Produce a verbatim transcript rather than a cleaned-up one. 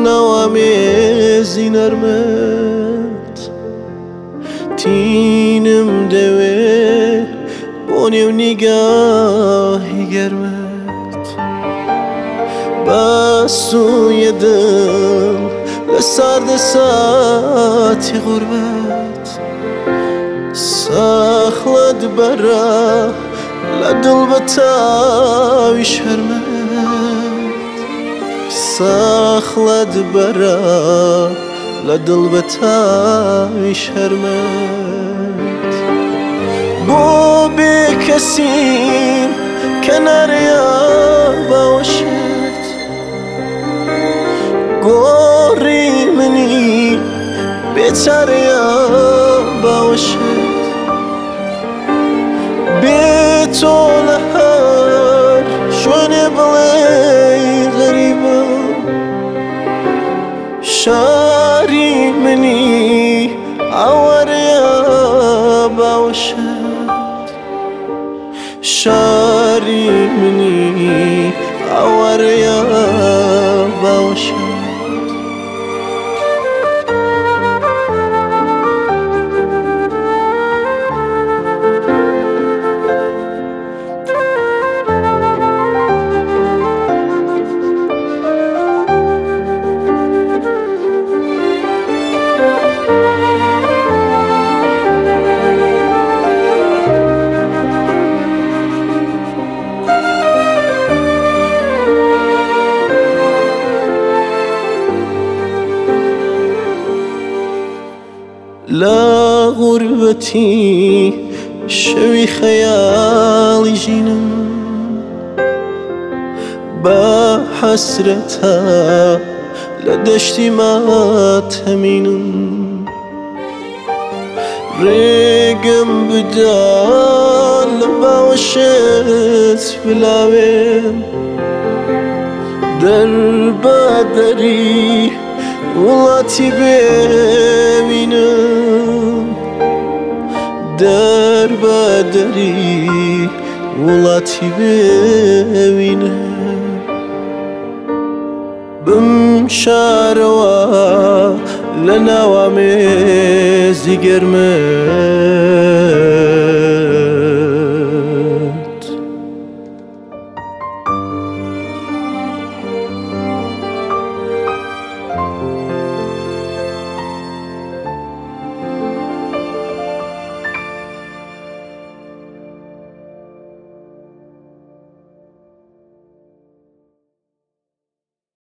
لناوامێزی نەرمەت تینم دەوێ بۆ نێو نیگاهی گەرمەت بەسوویە دڵ لە ساردەساتی غوربەت ساخڵەت بەرە لە دڵ بە تاوی شەرمەت ساخڵەت بەرە لە دڵ بە تاوی شەرمەت بۆ بێکەسیم کەنارەیە باوەشت گۆڕی منی بێچارەیە باوەشت بێ تۆ لە هەر شوێنێ بڵێ غەریبە شاری منی ئاوارەیە باوەشت شاری منی ئاوارەیە باوەشت لا غربتي شوي خيالي جنم بحسرتها لدشتي ما تمينم ريقم بدال باوشت بلاوين دربا دري وڵاتی ببینم دەربەدەری وڵاتی ببینم بمشارەوە لە ناوامێزی گەرمە